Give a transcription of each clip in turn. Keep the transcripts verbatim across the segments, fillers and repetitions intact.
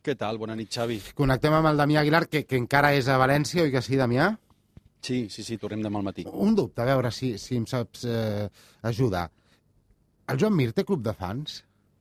Què tal? Bona nit, Xavi. Connectem amb el Damià Aguilar, que, que encara és a València, oi que sí, Damià? Sí, sí, sí, tornem demà al matí. Un dubte, a veure si, si em saps eh, ajudar. El Joan Mir té club de fans?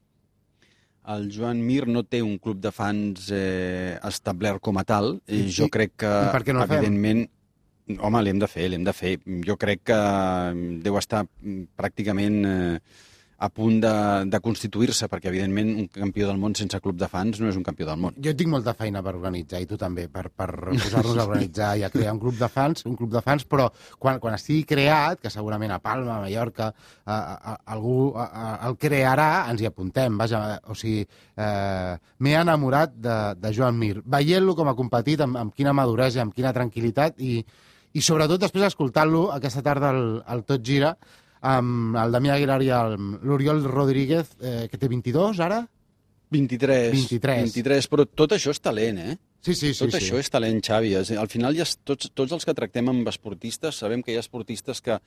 El Joan Mir no té un club de fans eh, establert com a tal. I, jo i, crec que, i per què no el evidentment... Home, l'hem de fer, l'hem de fer. Jo crec que deu estar pràcticament eh, a punt de, de constituir-se, perquè, evidentment, un campió del món sense club de fans no és un campió del món. Jo tinc molta feina per organitzar, i tu també, per, per posar-nos a organitzar i a crear un club de fans, un club de fans, però quan, quan estigui creat, que segurament a Palma, a Mallorca, a, a, a, algú a, a, el crearà, ens hi apuntem, vaja, o sigui, eh, m'he enamorat de, de Joan Mir, veient-lo com ha competit, amb, amb quina maduresa, amb quina tranquil·litat, i, i sobretot després escoltant-lo aquesta tarda al, al Tot Gira, amb el Damià Aguilar i l'Oriol Rodríguez, eh, que té vint-i-dos, ara? vint-i-tres. vint-i-tres. vint-i-tres, però tot això és talent, eh? Sí, sí, sí. Tot sí. això és talent, Xavi. Al final, ja tots, tots els que tractem amb esportistes, sabem que hi ha esportistes que,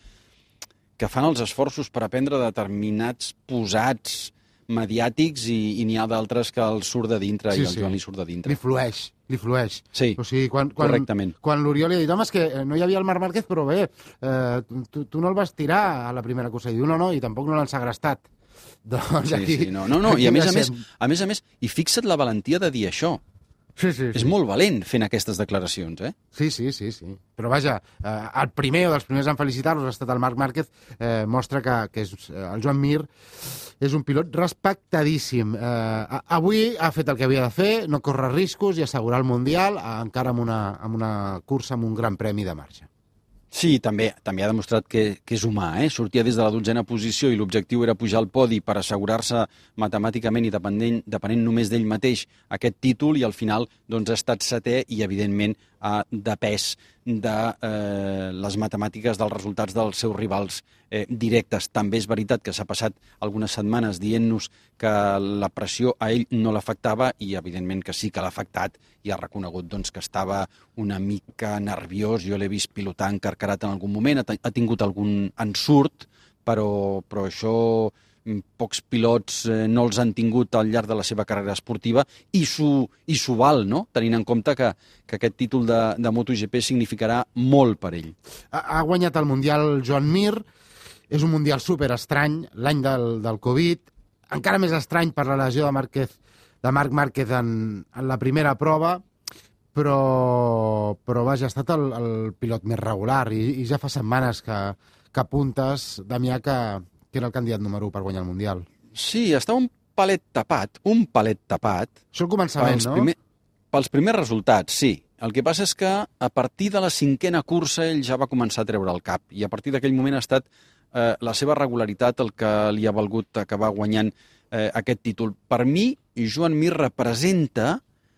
que fan els esforços per aprendre determinats posats mediàtics i, i n'hi ha d'altres que els surt de dintre, sí, i el sí. Joan li surt de dintre. Li flueix, li flueix. Sí, o sigui, quan, quan, correctament. Quan l'Oriol li ha dit, home, és que no hi havia el Marc Márquez, però bé, eh, tu, tu no el vas tirar a la primera cursa. I diu, no, no, i tampoc no l'han segrestat. Doncs sí, aquí, sí, no, no, no. I a més a més, sem... a més a més, i fixa't la valentia de dir això. Sí, sí, sí. És molt valent fent aquestes declaracions, eh? Sí, sí, sí, sí. Però vaja, eh, el primer o dels primers en felicitar-los ha estat el Marc Márquez, eh, mostra que, que és, eh, el Joan Mir és un pilot respectadíssim. Eh, avui ha fet el que havia de fer, no córrer riscos i assegurar el Mundial, eh, encara amb una, amb una cursa amb un gran premi de marxa. Sí, també també ha demostrat que, que és humà, eh? Sortia des de la dotzena posició i l'objectiu era pujar al podi per assegurar-se matemàticament i depenent, depenent només d'ell mateix aquest títol, i al final doncs, ha estat setè i, evidentment, ha depès de eh, les matemàtiques dels resultats dels seus rivals eh, directes. També és veritat que s'ha passat algunes setmanes dient-nos que la pressió a ell no l'afectava i, evidentment, que sí que l'ha afectat, i ha reconegut doncs, que estava una mica nerviós. Jo l'he vist pilotar encarcarat en algun moment, ha, ha tingut algun ensurt, però, però això pocs pilots eh, no els han tingut al llarg de la seva carrera esportiva, i s'ho i s'ho val, no? Tenint en compte que, que aquest títol de, de MotoGP significarà molt per ell. Ha, ha guanyat el Mundial Joan Mir, és un Mundial super estrany, l'any del, del Covid, encara més estrany per la lesió de, Márquez, de Marc Márquez en, en la primera prova, però, però vaja, ha estat el, el pilot més regular, i, i ja fa setmanes que, que apuntes, Damià, que que era el candidat número u per guanyar el Mundial. Sí, està un palet tapat, un palet tapat. Això al començament, pels no? Primer, pels primers resultats, sí. El que passa és que a partir de la cinquena cursa ell ja va començar a treure el cap, i a partir d'aquell moment ha estat eh, la seva regularitat el que li ha valgut acabar guanyant eh, aquest títol. Per mi, Joan Mir representa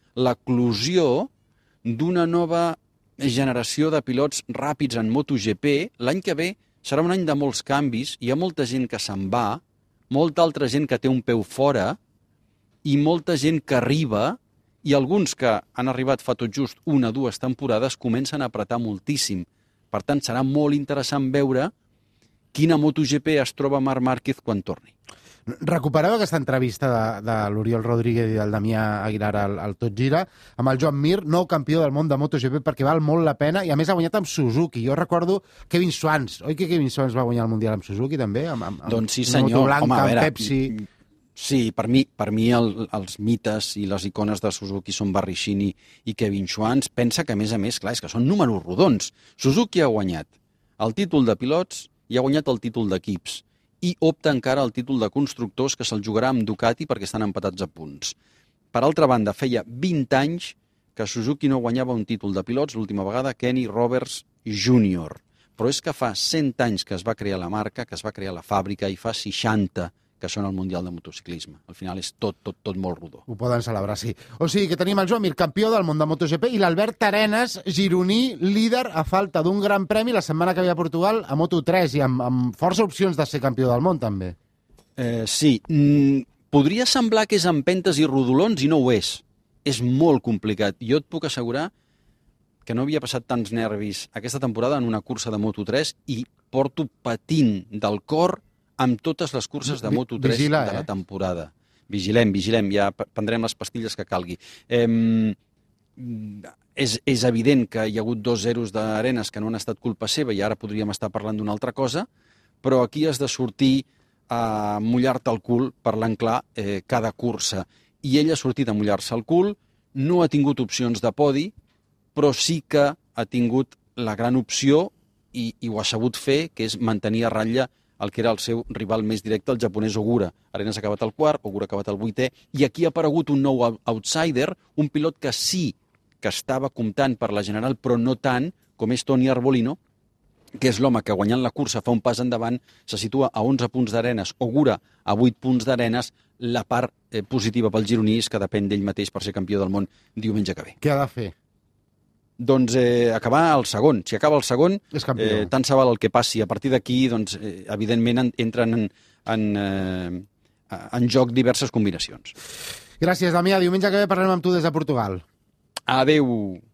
l'eclosió d'una nova generació de pilots ràpids en MotoGP. L'any que ve serà un any de molts canvis, hi ha molta gent que se'n va, molta altra gent que té un peu fora i molta gent que arriba, i alguns que han arribat fa tot just una o dues temporades comencen a apretar moltíssim. Per tant, serà molt interessant veure quina MotoGP es troba Marc Márquez quan torni. Recupereu aquesta entrevista de, de l'Oriol Rodríguez i del Damià Aguilar al, al Tot Gira amb el Joan Mir, nou campió del món de MotoGP, perquè val molt la pena, i a més ha guanyat amb Suzuki. Jo recordo Kevin Swans, oi que Kevin Swans va guanyar el Mundial amb Suzuki també? Amb, amb, doncs sí, una senyor. moto blanca, Home, a veure, amb Pepsi... Sí, per mi, per mi el, els mites i les icones de Suzuki són Barricini i Kevin Schwantz. Pensa que, a més a més, clar, és que són números rodons. Suzuki ha guanyat el títol de pilots i ha guanyat el títol d'equips, i opta encara al títol de constructors, que se'l jugarà amb Ducati perquè estan empatats a punts. Per altra banda, feia vint anys que Suzuki no guanyava un títol de pilots, l'última vegada Kenny Roberts júnior. Però és que fa cent anys que es va crear la marca, que es va crear la fàbrica, i fa seixanta que són el Mundial de Motociclisme. Al final és tot, tot, tot molt rodó. Ho poden celebrar, sí. O sigui que tenim el Joan Mir, campió del món de MotoGP, i l'Albert Arenas, gironí, líder a falta d'un gran premi la setmana que ve a Portugal a Moto tres, i amb, amb força opcions de ser campió del món, també. Eh, sí, mm, podria semblar que és amb pentes i rodolons, i no ho és. És molt complicat. Jo et puc assegurar que no havia passat tants nervis aquesta temporada en una cursa de Moto tres, i porto patint del cor amb totes les curses de Moto tres Vigila, de la eh? temporada. vigilem, vigilem, ja prendrem les pastilles que calgui. Eh, és, és evident que hi ha hagut dos zeros d'Arenas que no han estat culpa seva i ara podríem estar parlant d'una altra cosa, però aquí has de sortir a mullar-te el cul, parlant clar, eh, cada cursa. I ell ha sortit a mullar-se el cul, no ha tingut opcions de podi, però sí que ha tingut la gran opció i, i ho ha sabut fer, que és mantenir a ratlla el que era el seu rival més directe, el japonès Ogura. Arenas ha acabat el quart, Ogura ha acabat el vuitè, i aquí ha aparegut un nou outsider, un pilot que sí que estava comptant per la general, però no tant, com és Toni Arbolino, que és l'home que guanyant la cursa fa un pas endavant, se situa a onze punts d'Arenas, Ogura a vuit punts d'Arenas, la part eh, positiva pel gironí és que depèn d'ell mateix per ser campió del món diumenge que ve. Què ha de fer? Doncs eh, acabar el segon. Si acaba el segon, eh, tant se val el que passi. A partir d'aquí, doncs, eh, evidentment, en, entren en, en, eh, en joc diverses combinacions. Gràcies, Damià. Diumenge que ve parlem amb tu des de Portugal. Adéu.